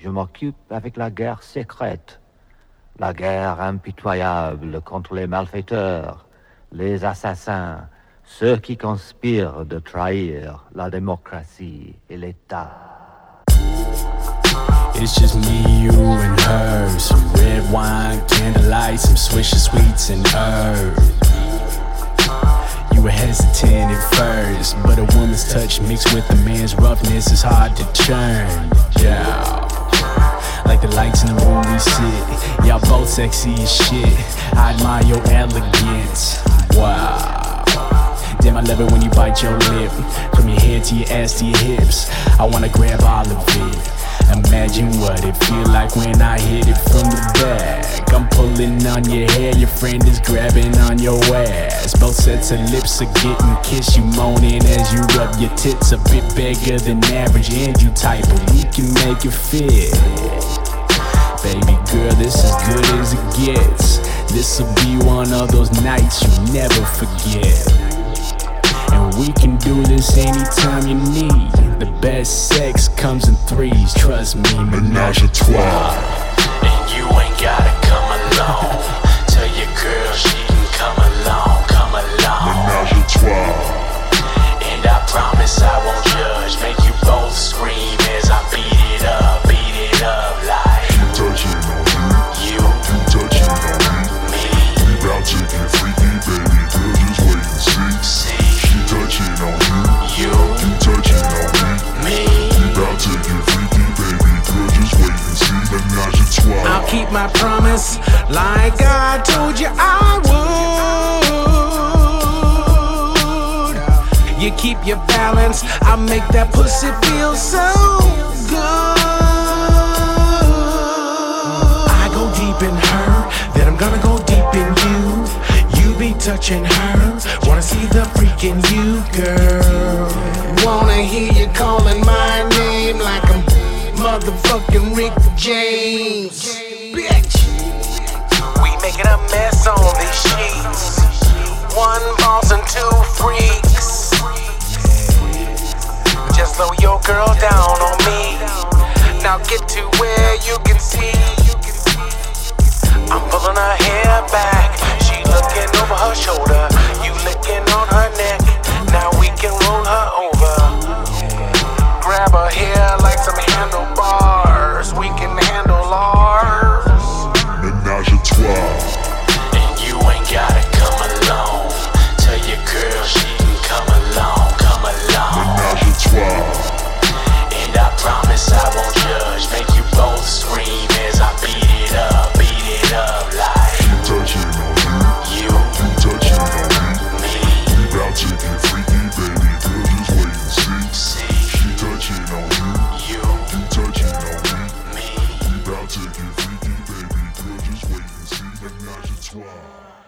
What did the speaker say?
je m'occupe avec la guerre secrète, la guerre impitoyable contre les malfaiteurs, les assassins, ceux qui conspirent de trahir la démocratie et l'État. It's just me, you, and her. Some red wine, candlelight, some Swisher Sweets and herbs. You were hesitant at first, but a woman's touch mixed with a man's roughness is hard to churn. Yeah. Like the lights in the room we sit, y'all both sexy as shit. I admire your elegance. Wow. Damn, I love it when you bite your lip. From your head to your ass to your hips, I wanna grab all of it. Imagine what it feel like when I hit it from the back. I'm pulling on your hair, your friend is grabbing on your ass. Both sets of lips are getting kissed, you moaning as you rub your tits. A bit bigger than average and you tight, but we can make it fit. Baby girl, this is good as it gets. This'll be one of those nights you never forget. And we can do this anytime you need. The best sex comes in threes, trust me, menage a trois. And you ain't gotta come alone. Tell your girl she can come along, come along. Menage a trois. And I promise I won't judge, make you both scream as I beat it up like. You touching on you, you touching on me. We bout to get freaky, baby girl, just wait and see. She touching on you, you touching on me. We bout to get freaky, baby girl, just wait and see. Menage a trois. I'll keep my promise like I told you I would. You keep your balance, I make that pussy feel so good. I go deep in her, then I'm gonna go deep in you. You be touching her, wanna see the freak in you, girl. Wanna hear you calling my name like I'm motherfucking Rick James. Bitch, we making a mess on these sheets. One boss and two freaks. Just throw your girl down on me. Now get to where you can see. I'm pulling her hair back. She looking over her shoulder. You licking on her neck. Now we can roll her over. Grab her hair like some handlebars. We can handle ours. Menage a trois. And you ain't gotta come alone. Tell your girl she can come along, come along. Menage a trois. And I promise I won't judge, make you both scream as I beat it up like. She touching on you, you touching on me. We bout to get freaky, baby girl, just wait and see. She touching on you, you touching on me. We bout to get freaky, baby girl, just wait and see. Menage a trois.